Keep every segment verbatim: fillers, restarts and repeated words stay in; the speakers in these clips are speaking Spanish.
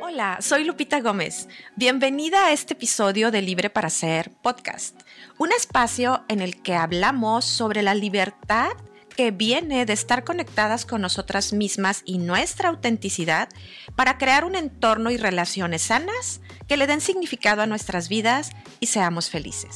Hola, soy Lupita Gómez. Bienvenida a este episodio de Libre para Ser podcast, un espacio en el que hablamos sobre la libertad que viene de estar conectadas con nosotras mismas y nuestra autenticidad para crear un entorno y relaciones sanas que le den significado a nuestras vidas y seamos felices.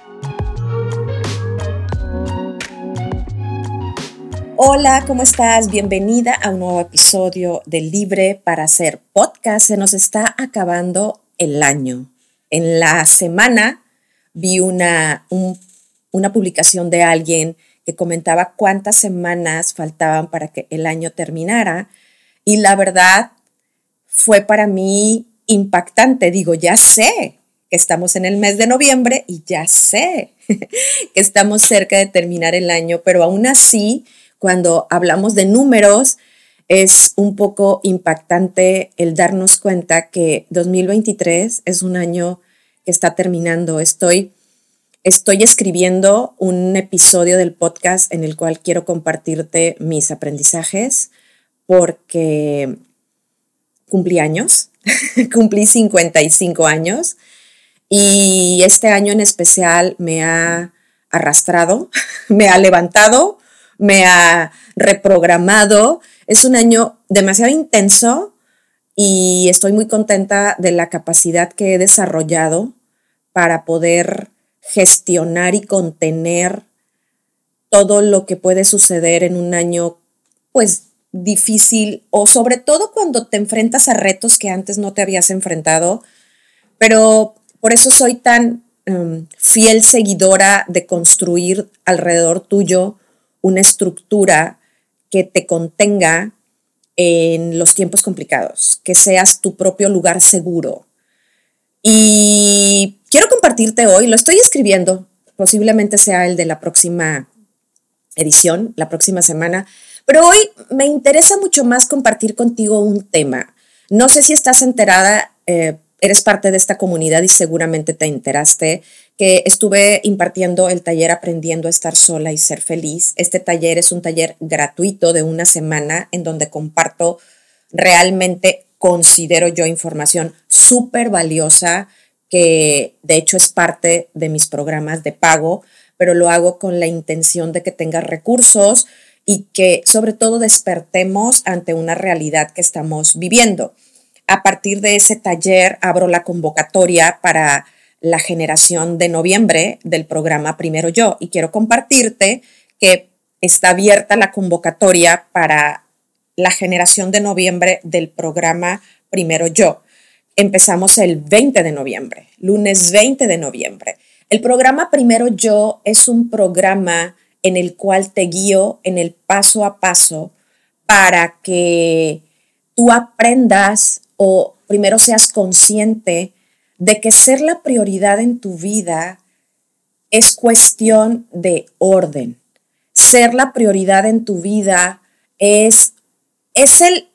Hola, ¿cómo estás? Bienvenida a un nuevo episodio de Libre para Ser podcast. Se nos está acabando el año. En la semana vi una, un, una publicación de alguien que comentaba cuántas semanas faltaban para que el año terminara y la verdad fue para mí impactante. Digo, ya sé que estamos en el mes de noviembre y ya sé que estamos cerca de terminar el año, pero aún así, cuando hablamos de números, es un poco impactante el darnos cuenta que dos mil veintitrés es un año que está terminando. Estoy, estoy escribiendo un episodio del podcast en el cual quiero compartirte mis aprendizajes porque cumplí años, cumplí cincuenta y cinco años y este año en especial me ha arrastrado, me ha levantado, me ha reprogramado. Es un año demasiado intenso y estoy muy contenta de la capacidad que he desarrollado para poder gestionar y contener todo lo que puede suceder en un año, pues, difícil o sobre todo cuando te enfrentas a retos que antes no te habías enfrentado. Pero por eso soy tan um, fiel seguidora de construir alrededor tuyo una estructura que te contenga en los tiempos complicados, que seas tu propio lugar seguro. Y quiero compartirte hoy, lo estoy escribiendo, posiblemente sea el de la próxima edición, la próxima semana, pero hoy me interesa mucho más compartir contigo un tema. No sé si estás enterada, eh, eres parte de esta comunidad y seguramente te enteraste que estuve impartiendo el taller Aprendiendo a estar sola y ser feliz. Este taller es un taller gratuito de una semana en donde comparto realmente, considero yo, información súper valiosa que de hecho es parte de mis programas de pago, pero lo hago con la intención de que tengas recursos y que sobre todo despertemos ante una realidad que estamos viviendo. A partir de ese taller abro la convocatoria para la generación de noviembre del programa Primero Yo y quiero compartirte que está abierta la convocatoria para la generación de noviembre del programa Primero Yo. Empezamos el veinte de noviembre, lunes veinte de noviembre. El programa Primero Yo es un programa en el cual te guío en el paso a paso para que tú aprendas o primero seas consciente de que ser la prioridad en tu vida es cuestión de orden. Ser la prioridad en tu vida es, es, el,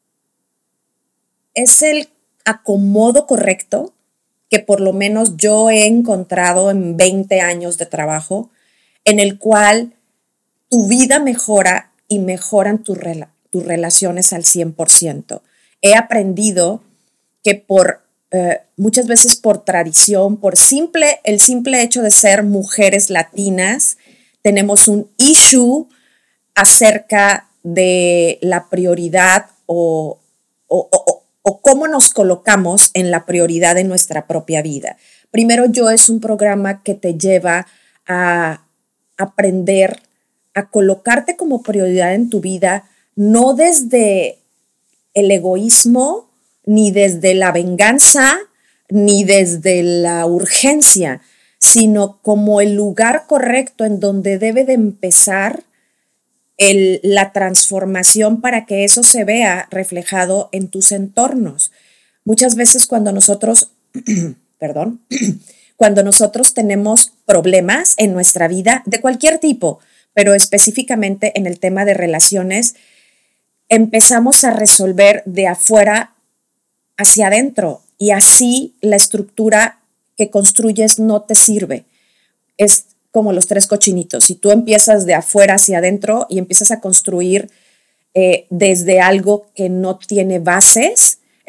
es el acomodo correcto que por lo menos yo he encontrado en veinte años de trabajo, en el cual tu vida mejora y mejoran tus rela- tus relaciones al cien por ciento. He aprendido que por eh, muchas veces por tradición, por simple, el simple hecho de ser mujeres latinas, tenemos un issue acerca de la prioridad o, o, o, o cómo nos colocamos en la prioridad de nuestra propia vida. Primero Yo es un programa que te lleva a aprender a colocarte como prioridad en tu vida, no desde el egoísmo, ni desde la venganza, ni desde la urgencia, sino como el lugar correcto en donde debe de empezar el, la transformación para que eso se vea reflejado en tus entornos. Muchas veces cuando nosotros, perdón, cuando nosotros tenemos problemas en nuestra vida de cualquier tipo, pero específicamente en el tema de relaciones, empezamos a resolver de afuera hacia adentro y así la estructura que construyes no te sirve. Es como los tres cochinitos. Si tú empiezas de afuera hacia adentro y empiezas a construir eh, desde algo que no tiene bases,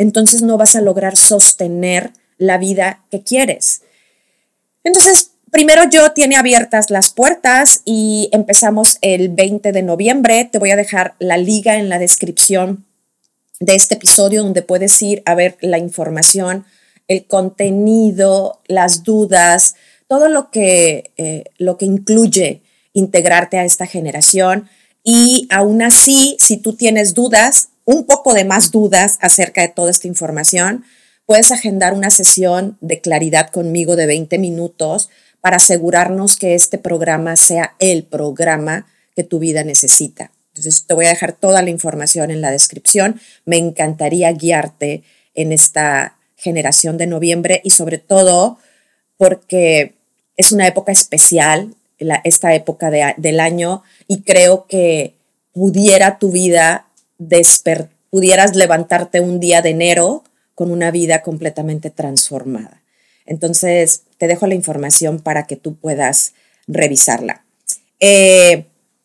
entonces no vas a lograr sostener la vida que quieres. Entonces, primero yo tiene abiertas las puertas y empezamos el veinte de noviembre. Te voy a dejar la liga en la descripción de este episodio donde puedes ir a ver la información, el contenido, las dudas, todo lo que, eh, lo que incluye integrarte a esta generación. Y aún así, si tú tienes dudas, un poco de más dudas acerca de toda esta información, puedes agendar una sesión de claridad conmigo de veinte minutos para asegurarnos que este programa sea el programa que tu vida necesita. Entonces, te voy a dejar toda la información en la descripción. Me encantaría guiarte en esta generación de noviembre y sobre todo porque es una época especial, la, esta época de, del año, y creo que pudiera tu vida despertar, pudieras levantarte un día de enero con una vida completamente transformada. Entonces, te dejo la información para que tú puedas revisarla. Eh,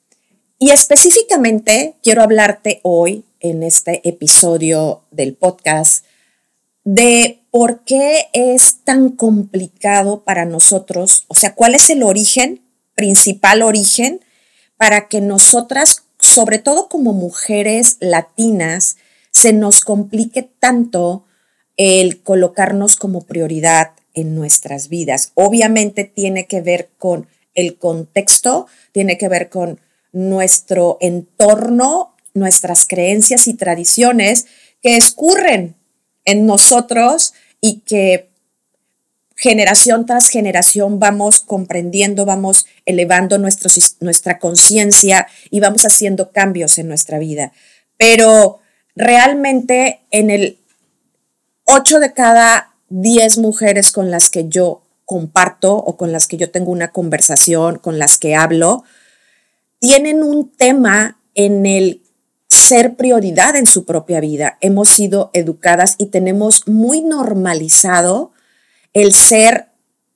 y específicamente quiero hablarte hoy en este episodio del podcast de por qué es tan complicado para nosotros, o sea, cuál es el origen, principal origen, para que nosotras, sobre todo como mujeres latinas, se nos complique tanto el colocarnos como prioridad en nuestras vidas. Obviamente tiene que ver con el contexto, tiene que ver con nuestro entorno, nuestras creencias y tradiciones que escurren en nosotros y que generación tras generación vamos comprendiendo, vamos elevando nuestro, nuestra conciencia y vamos haciendo cambios en nuestra vida. Pero realmente en el ocho de cada diez mujeres con las que yo comparto o con las que yo tengo una conversación, con las que hablo, tienen un tema en el ser prioridad en su propia vida. Hemos sido educadas y tenemos muy normalizado el ser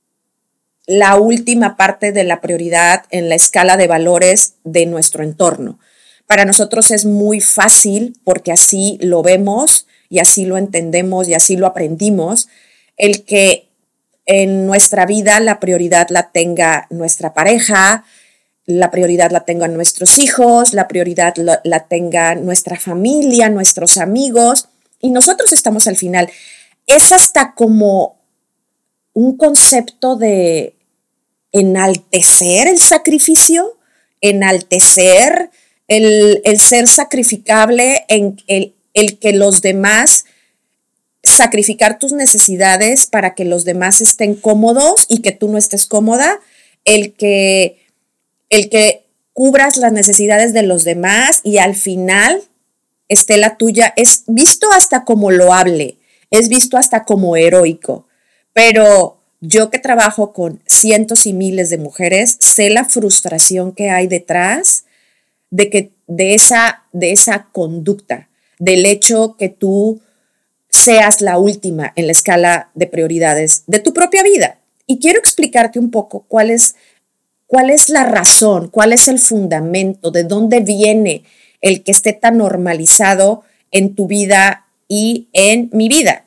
la última parte de la prioridad en la escala de valores de nuestro entorno. Para nosotros es muy fácil porque así lo vemos y así lo entendemos y así lo aprendimos, el que en nuestra vida la prioridad la tenga nuestra pareja, la prioridad la tengan nuestros hijos, la prioridad la, la tenga nuestra familia, nuestros amigos, y nosotros estamos al final. Es hasta como un concepto de enaltecer el sacrificio, enaltecer el, el ser sacrificable, en el, el que los demás, sacrificar tus necesidades para que los demás estén cómodos y que tú no estés cómoda, el que, el que cubras las necesidades de los demás y al final esté la tuya, es visto hasta como loable, es visto hasta como heroico. Pero yo que trabajo con cientos y miles de mujeres, sé la frustración que hay detrás de, que, de, esa, de esa conducta, del hecho que tú seas la última en la escala de prioridades de tu propia vida. Y quiero explicarte un poco cuál es, cuál es la razón, cuál es el fundamento, de dónde viene el que esté tan normalizado en tu vida y en mi vida.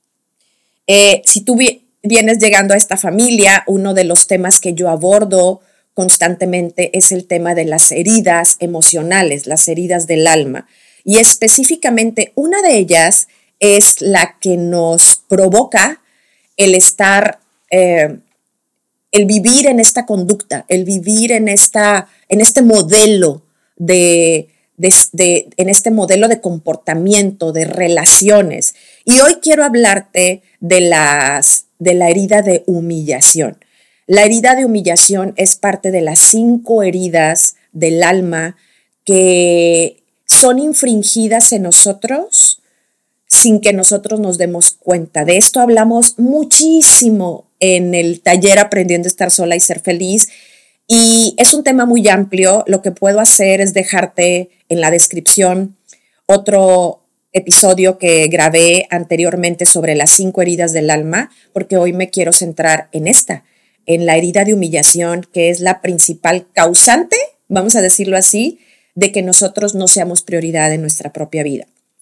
Eh, si tú vienes llegando a esta familia, uno de los temas que yo abordo constantemente es el tema de las heridas emocionales, las heridas del alma. Y específicamente una de ellas es la que nos provoca el estar, eh, el vivir en esta conducta, el vivir en, esta, en este modelo de, de, de, en este modelo de comportamiento, de relaciones. Y hoy quiero hablarte de, las, de la herida de humillación. La herida de humillación es parte de las cinco heridas del alma que son infringidas en nosotros sin que nosotros nos demos cuenta. De esto hablamos muchísimo en el taller Aprendiendo a estar sola y ser feliz. Y es un tema muy amplio. Lo que puedo hacer es dejarte en la descripción otro episodio que grabé anteriormente sobre las cinco heridas del alma, porque hoy me quiero centrar en esta, en la herida de humillación, que es la principal causante, vamos a decirlo así, de que nosotros no seamos prioridad en nuestra propia vida.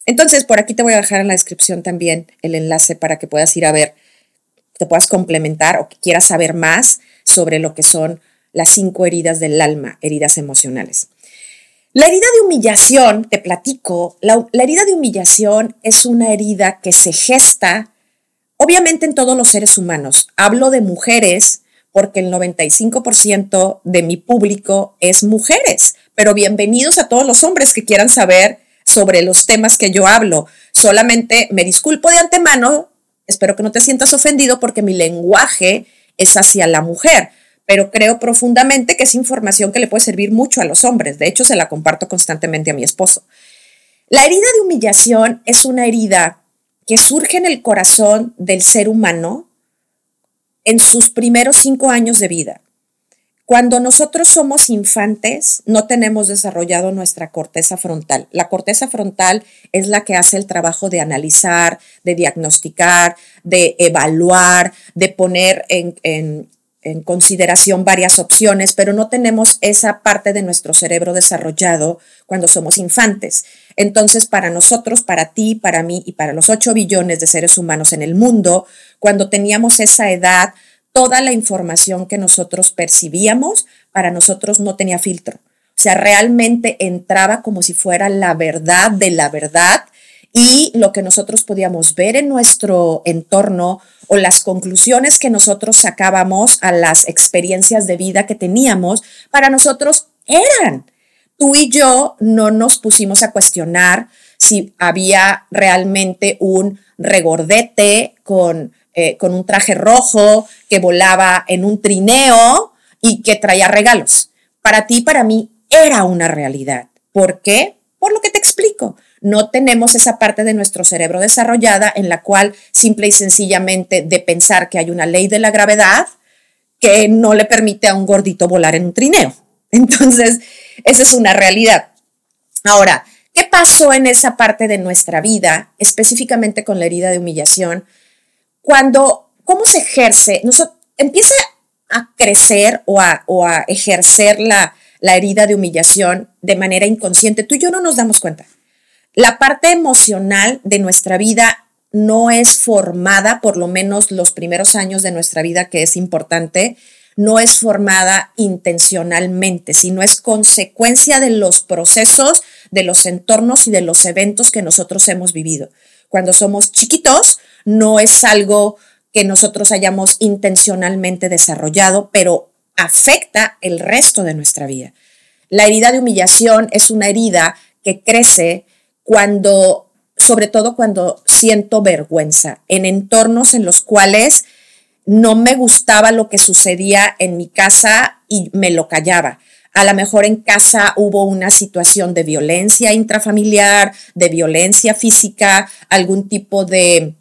Entonces, por aquí te voy a dejar en la descripción también el enlace para que puedas ir a ver, te puedas complementar o que quieras saber más sobre lo que son las cinco heridas del alma, heridas emocionales. La herida de humillación, te platico, la, la herida de humillación es una herida que se gesta, obviamente en todos los seres humanos. Hablo de mujeres porque el noventa y cinco por ciento de mi público es mujeres, pero bienvenidos a todos los hombres que quieran saber sobre los temas que yo hablo. Solamente me disculpo de antemano, espero que no te sientas ofendido porque mi lenguaje es hacia la mujer, pero creo profundamente que es información que le puede servir mucho a los hombres. De hecho, se la comparto constantemente a mi esposo. La herida de humillación es una herida que surge en el corazón del ser humano en sus primeros cinco años de vida. Cuando nosotros somos infantes, no tenemos desarrollado nuestra corteza frontal. La corteza frontal es la que hace el trabajo de analizar, de diagnosticar, de evaluar, de poner en, en, en consideración varias opciones, pero no tenemos esa parte de nuestro cerebro desarrollado cuando somos infantes. Entonces, para nosotros, para ti, para mí y para los ocho billones de seres humanos en el mundo, cuando teníamos esa edad, toda la información que nosotros percibíamos, para nosotros no tenía filtro. O sea, realmente entraba como si fuera la verdad de la verdad y lo que nosotros podíamos ver en nuestro entorno o las conclusiones que nosotros sacábamos a las experiencias de vida que teníamos, para nosotros eran. Tú y yo no nos pusimos a cuestionar si había realmente un regordete con... Eh, con un traje rojo, que volaba en un trineo y que traía regalos. Para ti y para mí era una realidad. ¿Por qué? Por lo que te explico. No tenemos esa parte de nuestro cerebro desarrollada en la cual simple y sencillamente de pensar que hay una ley de la gravedad que no le permite a un gordito volar en un trineo. Entonces, esa es una realidad. Ahora, ¿qué pasó en esa parte de nuestra vida, específicamente con la herida de humillación? Cuando, ¿cómo se ejerce? Nos, empieza a crecer o a, o a ejercer la, la herida de humillación de manera inconsciente. Tú y yo no nos damos cuenta. La parte emocional de nuestra vida no es formada, por lo menos los primeros años de nuestra vida, que es importante, no es formada intencionalmente, sino es consecuencia de los procesos, de los entornos y de los eventos que nosotros hemos vivido. Cuando somos chiquitos, no es algo que nosotros hayamos intencionalmente desarrollado, pero afecta el resto de nuestra vida. La herida de humillación es una herida que crece cuando, sobre todo cuando siento vergüenza, en entornos en los cuales no me gustaba lo que sucedía en mi casa y me lo callaba. A lo mejor en casa hubo una situación de violencia intrafamiliar, de violencia física, algún tipo de,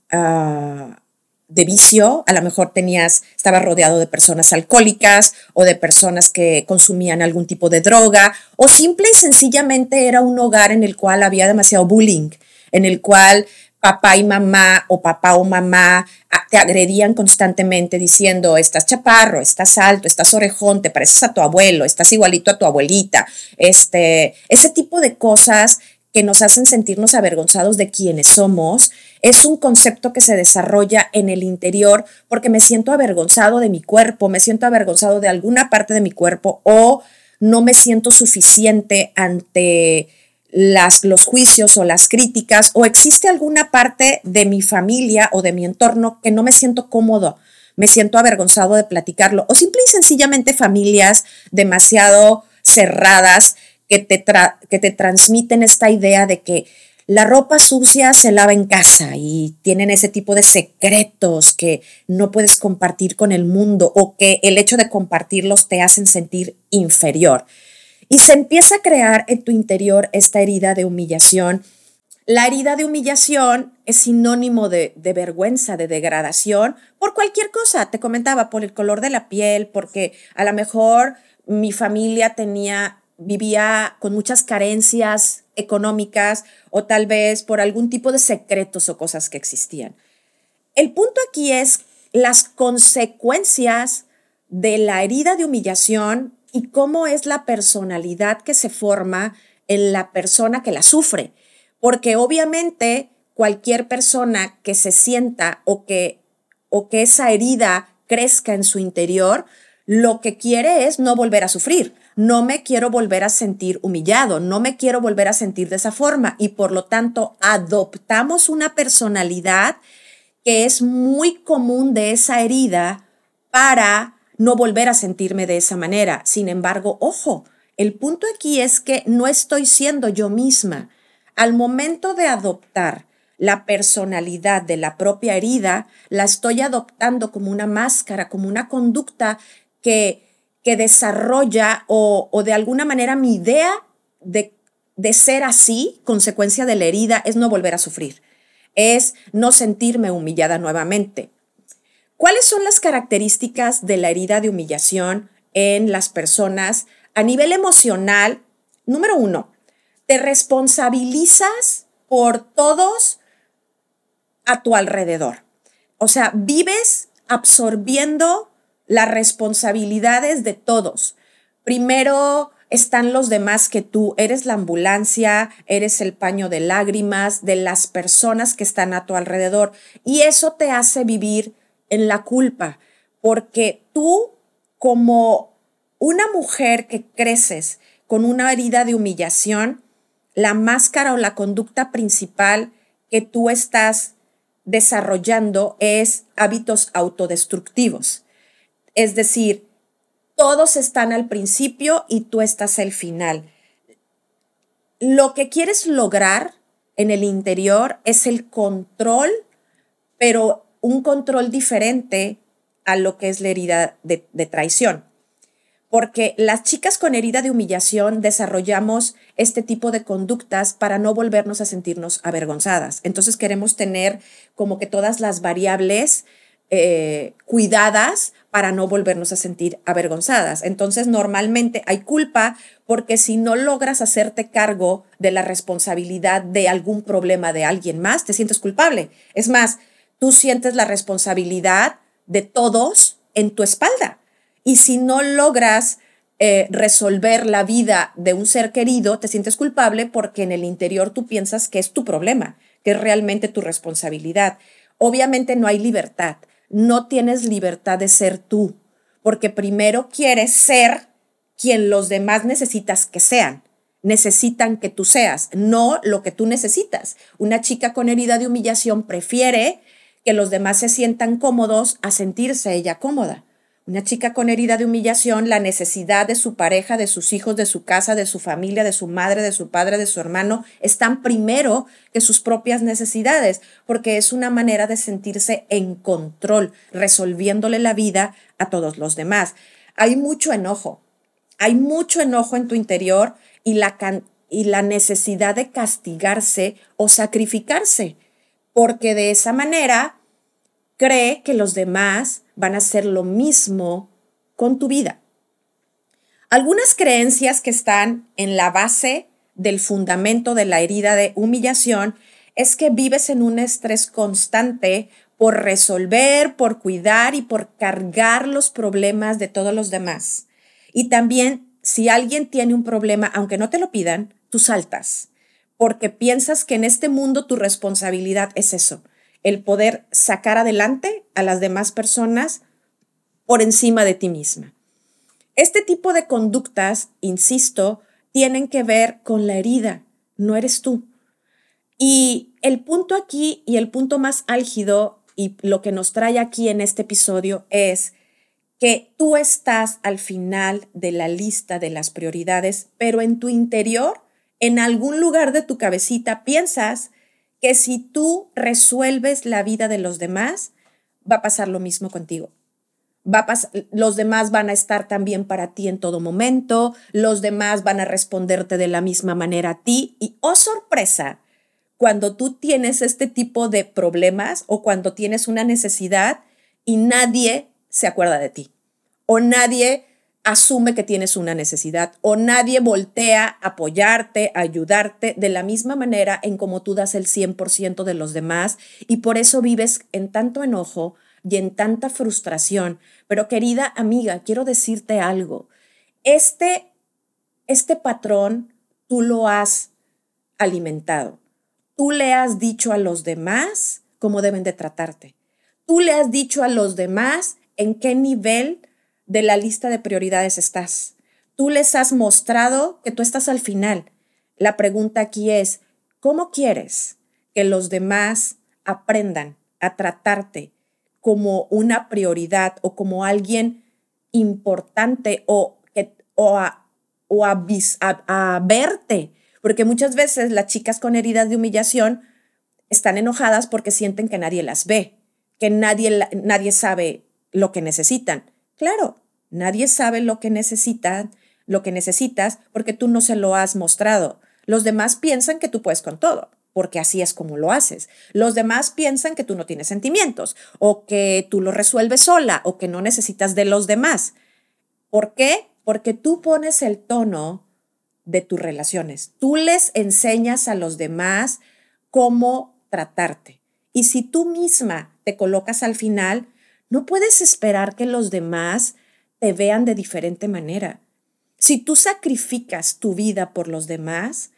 uh, de vicio. A lo mejor tenías, estabas rodeado de personas alcohólicas o de personas que consumían algún tipo de droga, o simple y sencillamente era un hogar en el cual había demasiado bullying, en el cual papá y mamá o papá o mamá te agredían constantemente diciendo, estás chaparro, estás alto, estás orejón, te pareces a tu abuelo, estás igualito a tu abuelita. Este, ese tipo de cosas que nos hacen sentirnos avergonzados de quienes somos, es un concepto que se desarrolla en el interior porque me siento avergonzado de mi cuerpo, me siento avergonzado de alguna parte de mi cuerpo o no me siento suficiente ante Las, los juicios o las críticas, o existe alguna parte de mi familia o de mi entorno que no me siento cómodo, me siento avergonzado de platicarlo, o simple y sencillamente familias demasiado cerradas que te, tra- que te transmiten esta idea de que la ropa sucia se lava en casa y tienen ese tipo de secretos que no puedes compartir con el mundo o que el hecho de compartirlos te hacen sentir inferior. Y se empieza a crear en tu interior esta herida de humillación. La herida de humillación es sinónimo de, de vergüenza, de degradación, por cualquier cosa. Te comentaba, por el color de la piel, porque a lo mejor mi familia tenía, vivía con muchas carencias económicas o tal vez por algún tipo de secretos o cosas que existían. El punto aquí es las consecuencias de la herida de humillación y cómo es la personalidad que se forma en la persona que la sufre. porque obviamente cualquier persona que se sienta o que, o que esa herida crezca en su interior, lo que quiere es no volver a sufrir. No me quiero volver a sentir humillado, no me quiero volver a sentir de esa forma y por lo tanto adoptamos una personalidad que es muy común de esa herida para no volver a sentirme de esa manera. Sin embargo, ojo, el punto aquí es que no estoy siendo yo misma. Al momento de adoptar la personalidad de la propia herida, la estoy adoptando como una máscara, como una conducta que, que desarrolla o, o de alguna manera mi idea de, de ser así, consecuencia de la herida, es no volver a sufrir, es no sentirme humillada nuevamente. ¿Cuáles son las características de la herida de humillación en las personas a nivel emocional? Número uno, te responsabilizas por todos a tu alrededor. O sea, vives absorbiendo las responsabilidades de todos. Primero están los demás que tú. Eres la ambulancia, eres el paño de lágrimas de las personas que están a tu alrededor. Y eso te hace vivir en la culpa, porque tú, como una mujer que creces con una herida de humillación, la máscara o la conducta principal que tú estás desarrollando es hábitos autodestructivos. Es decir, todos están al principio y tú estás al final. Lo que quieres lograr en el interior es el control, pero un control diferente a lo que es la herida de, de traición. Porque las chicas con herida de humillación desarrollamos este tipo de conductas para no volvernos a sentirnos avergonzadas. Entonces queremos tener como que todas las variables eh, cuidadas para no volvernos a sentir avergonzadas. Entonces normalmente hay culpa porque si no logras hacerte cargo de la responsabilidad de algún problema de alguien más, te sientes culpable. Es más, tú sientes la responsabilidad de todos en tu espalda. Y si no logras eh, resolver la vida de un ser querido, te sientes culpable porque en el interior tú piensas que es tu problema, que es realmente tu responsabilidad. Obviamente no hay libertad. No tienes libertad de ser tú, porque primero quieres ser quien los demás necesitas que sean. Necesitan que tú seas, no lo que tú necesitas. Una chica con herida de humillación prefiere que los demás se sientan cómodos a sentirse ella cómoda. Una chica con herida de humillación, la necesidad de su pareja, de sus hijos, de su casa, de su familia, de su madre, de su padre, de su hermano, están primero que sus propias necesidades, porque es una manera de sentirse en control, resolviéndole la vida a todos los demás. Hay mucho enojo, hay mucho enojo en tu interior y la, y la necesidad de castigarse o sacrificarse, porque de esa manera cree que los demás van a hacer lo mismo con tu vida. Algunas creencias que están en la base del fundamento de la herida de humillación es que vives en un estrés constante por resolver, por cuidar y por cargar los problemas de todos los demás. Y también, si alguien tiene un problema, aunque no te lo pidan, tú saltas, porque piensas que en este mundo tu responsabilidad es eso, el poder sacar adelante a las demás personas por encima de ti misma. Este tipo de conductas, insisto, tienen que ver con la herida, no eres tú. Y el punto aquí y el punto más álgido y lo que nos trae aquí en este episodio es que tú estás al final de la lista de las prioridades, pero en tu interior, en algún lugar de tu cabecita, piensas que si tú resuelves la vida de los demás, va a pasar lo mismo contigo. Va a pas- los demás van a estar también para ti en todo momento, los demás van a responderte de la misma manera a ti y, oh sorpresa, cuando tú tienes este tipo de problemas o cuando tienes una necesidad y nadie se acuerda de ti o nadie asume que tienes una necesidad o nadie voltea a apoyarte, a ayudarte de la misma manera en como tú das el cien por ciento de los demás y por eso vives en tanto enojo y en tanta frustración. Pero querida amiga, quiero decirte algo. Este, este patrón tú lo has alimentado. tú le has dicho a los demás cómo deben de tratarte. Tú le has dicho a los demás en qué nivel de la lista de prioridades estás. Tú les has mostrado que tú estás al final. La pregunta aquí es, ¿cómo quieres que los demás aprendan a tratarte como una prioridad o como alguien importante o, que, o, a, o a, a, a verte? Porque muchas veces las chicas con heridas de humillación están enojadas porque sienten que nadie las ve, que nadie, nadie sabe lo que necesitan. Claro, nadie sabe lo que necesitan, lo que necesitas porque tú no se lo has mostrado. Los demás piensan que tú puedes con todo, porque así es como lo haces. Los demás piensan que tú no tienes sentimientos, o que tú lo resuelves sola, o que no necesitas de los demás. ¿Por qué? Porque tú pones el tono de tus relaciones. Tú les enseñas a los demás cómo tratarte. Y si tú misma te colocas al final, no puedes esperar que los demás te vean de diferente manera. Si tú sacrificas tu vida por los demás,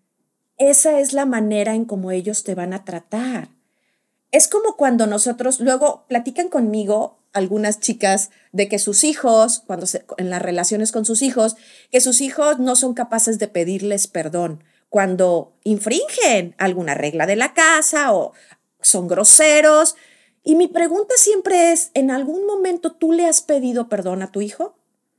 esa es la manera en cómo ellos te van a tratar. Es como cuando nosotros, luego platican conmigo algunas chicas de que sus hijos, cuando se, en las relaciones con sus hijos, que sus hijos no son capaces de pedirles perdón cuando infringen alguna regla de la casa o son groseros. Y mi pregunta siempre es, ¿en algún momento tú le has pedido perdón a tu hijo?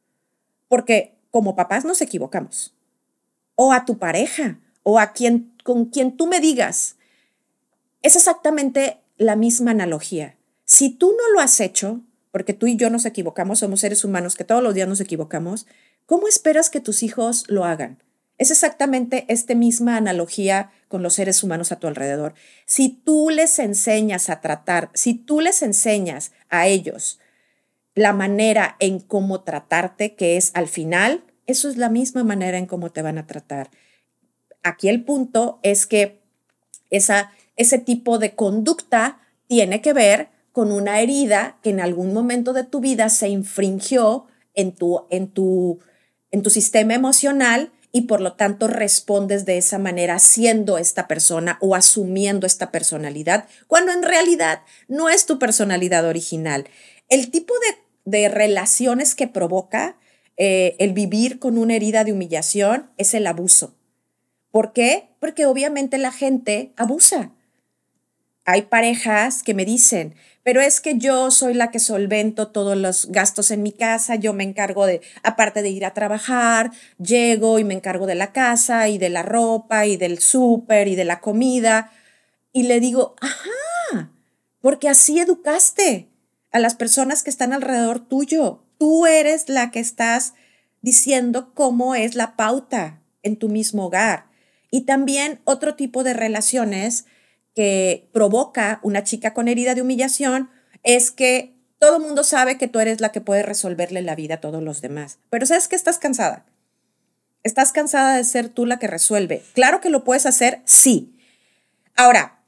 Porque como papás nos equivocamos. O a tu pareja, o a quien, con quien tú me digas. Es exactamente la misma analogía. Si tú no lo has hecho, porque tú y yo nos equivocamos, somos seres humanos que todos los días nos equivocamos, ¿cómo esperas que tus hijos lo hagan? Es exactamente esta misma analogía con los seres humanos a tu alrededor. Si tú les enseñas a tratar, si tú les enseñas a ellos la manera en cómo tratarte, que es al final, eso es la misma manera en cómo te van a tratar. Aquí el punto es que esa, ese tipo de conducta tiene que ver con una herida que en algún momento de tu vida se infringió en tu, en tu, en tu sistema emocional y por lo tanto respondes de esa manera siendo esta persona o asumiendo esta personalidad, cuando en realidad no es tu personalidad original. El tipo de, de relaciones que provoca eh, el vivir con una herida de humillación es el abuso. ¿Por qué? Porque obviamente la gente abusa. Hay parejas que me dicen, pero es que yo soy la que solvento todos los gastos en mi casa, yo me encargo de, aparte de ir a trabajar, llego y me encargo de la casa y de la ropa y del súper y de la comida. Y le digo, ajá, porque así educaste a las personas que están alrededor tuyo. Tú eres la que estás diciendo cómo es la pauta en tu mismo hogar. Y también otro tipo de relaciones que provoca una chica con herida de humillación es que todo el mundo sabe que tú eres la que puede resolverle la vida a todos los demás. Pero ¿sabes qué? Estás cansada. Estás cansada de ser tú la que resuelve. Claro que lo puedes hacer, sí. Ahora,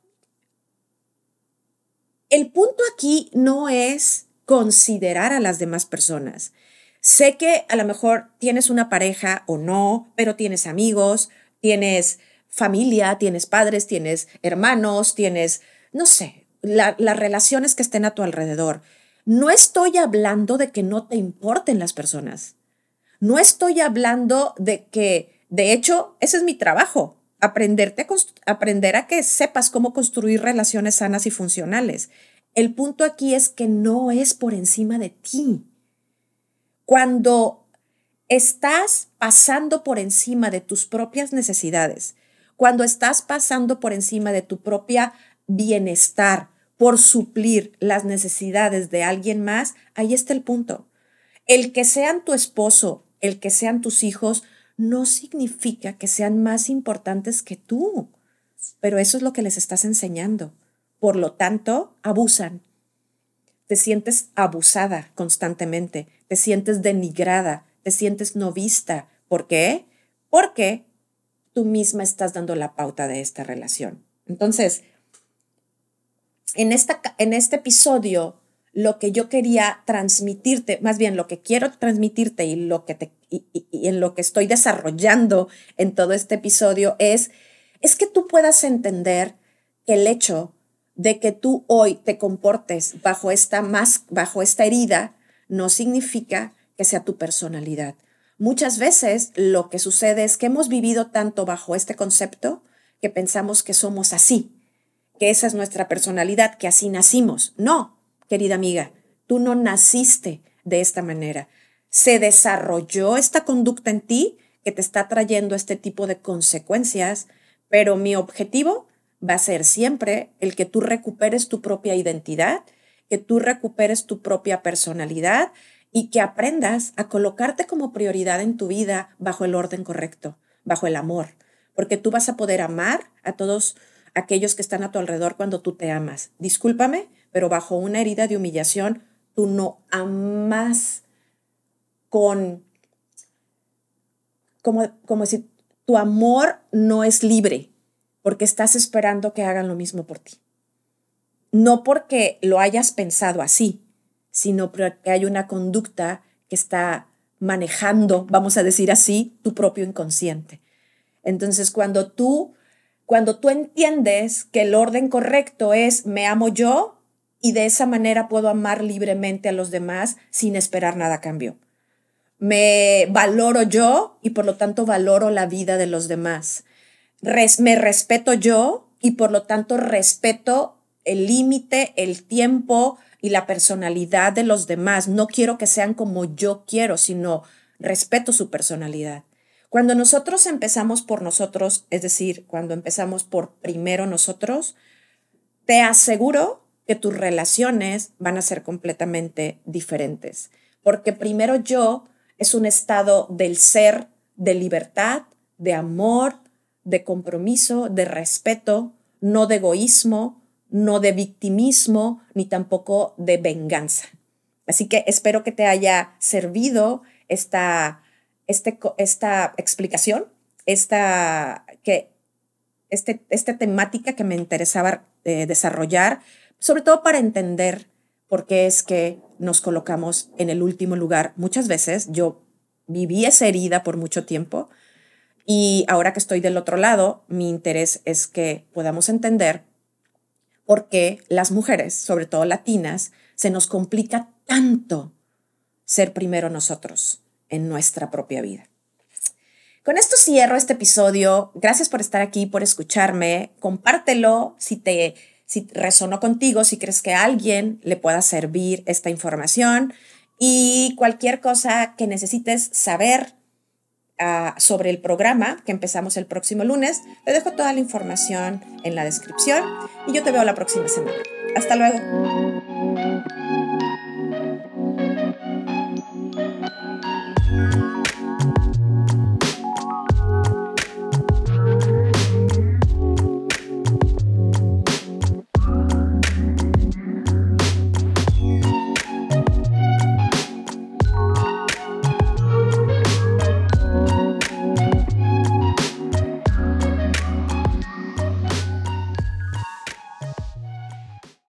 el punto aquí no es considerar a las demás personas. Sé que a lo mejor tienes una pareja o no, pero tienes amigos, tienes familia, tienes padres, tienes hermanos, tienes, no sé, la, las relaciones que estén a tu alrededor. No estoy hablando de que no te importen las personas. No estoy hablando de que, de hecho, ese es mi trabajo, aprenderte a constru- aprender a que sepas cómo construir relaciones sanas y funcionales. El punto aquí es que no es por encima de ti. Cuando estás pasando por encima de tus propias necesidades, cuando estás pasando por encima de tu propia bienestar por suplir las necesidades de alguien más, ahí está el punto. El que sean tu esposo, el que sean tus hijos, no significa que sean más importantes que tú, pero eso es lo que les estás enseñando. Por lo tanto, abusan. Te sientes abusada constantemente, te sientes denigrada, te sientes no vista. ¿Por qué? Porque tú misma estás dando la pauta de esta relación. Entonces, en, esta, en este episodio, lo que yo quería transmitirte, más bien lo que quiero transmitirte y, lo que te, y, y, y en lo que estoy desarrollando en todo este episodio es es que tú puedas entender que el hecho de que tú hoy te comportes bajo esta, más, bajo esta herida no significa que sea tu personalidad. Muchas veces lo que sucede es que hemos vivido tanto bajo este concepto que pensamos que somos así, que esa es nuestra personalidad, que así nacimos. No, querida amiga, tú no naciste de esta manera. Se desarrolló esta conducta en ti que te está trayendo este tipo de consecuencias, pero mi objetivo va a ser siempre el que tú recuperes tu propia identidad, que tú recuperes tu propia personalidad y que aprendas a colocarte como prioridad en tu vida bajo el orden correcto, bajo el amor, porque tú vas a poder amar a todos aquellos que están a tu alrededor cuando tú te amas. Discúlpame, pero bajo una herida de humillación, tú no amas con, como, como si tu amor no es libre, porque estás esperando que hagan lo mismo por ti. No porque lo hayas pensado así, sino porque hay una conducta que está manejando, vamos a decir así, tu propio inconsciente. Entonces, cuando tú, cuando tú entiendes que el orden correcto es me amo yo y de esa manera puedo amar libremente a los demás sin esperar nada a cambio. Me valoro yo y por lo tanto valoro la vida de los demás. Res, me respeto yo y por lo tanto respeto el límite, el tiempo y la personalidad de los demás. No quiero que sean como yo quiero, sino respeto su personalidad. Cuando nosotros empezamos por nosotros, es decir, cuando empezamos por primero nosotros, te aseguro que tus relaciones van a ser completamente diferentes. Porque primero yo es un estado del ser, de libertad, de amor, de compromiso, de respeto, no de egoísmo, no de victimismo, ni tampoco de venganza. Así que espero que te haya servido esta, este, esta explicación, esta, que, este, esta temática que me interesaba eh, desarrollar, sobre todo para entender por qué es que nos colocamos en el último lugar. Muchas veces yo viví esa herida por mucho tiempo, y ahora que estoy del otro lado, mi interés es que podamos entender por qué las mujeres, sobre todo latinas, se nos complica tanto ser primero nosotros en nuestra propia vida. Con esto cierro este episodio. Gracias por estar aquí, por escucharme. Compártelo si te si resonó contigo, si crees que a alguien le pueda servir esta información y cualquier cosa que necesites saber Uh, sobre el programa que empezamos el próximo lunes. Te dejo toda la información en la descripción y yo te veo la próxima semana. Hasta luego.